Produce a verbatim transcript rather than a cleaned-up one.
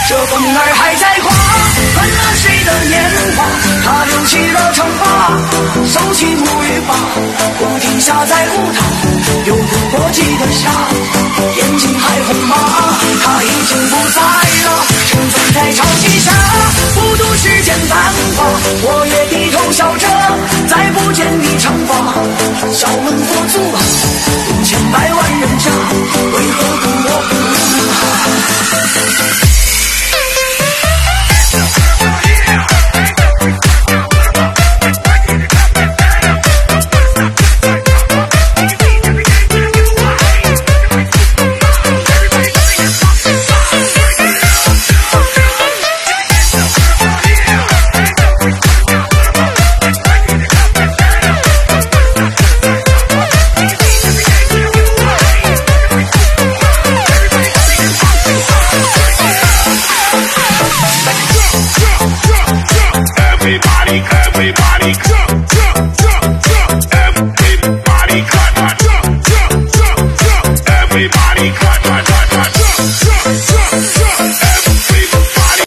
这风儿还在刮，乱了谁的年华？他留起了长发，收起木鱼把，屋顶下在舞堂，又度过几个夏，眼睛还红吗？他已经不在了，沉醉在潮汐下，不度世间繁华。我也低头笑着，再不见你长发。小门佛祖啊，有千百万人家，为何独我不Everybody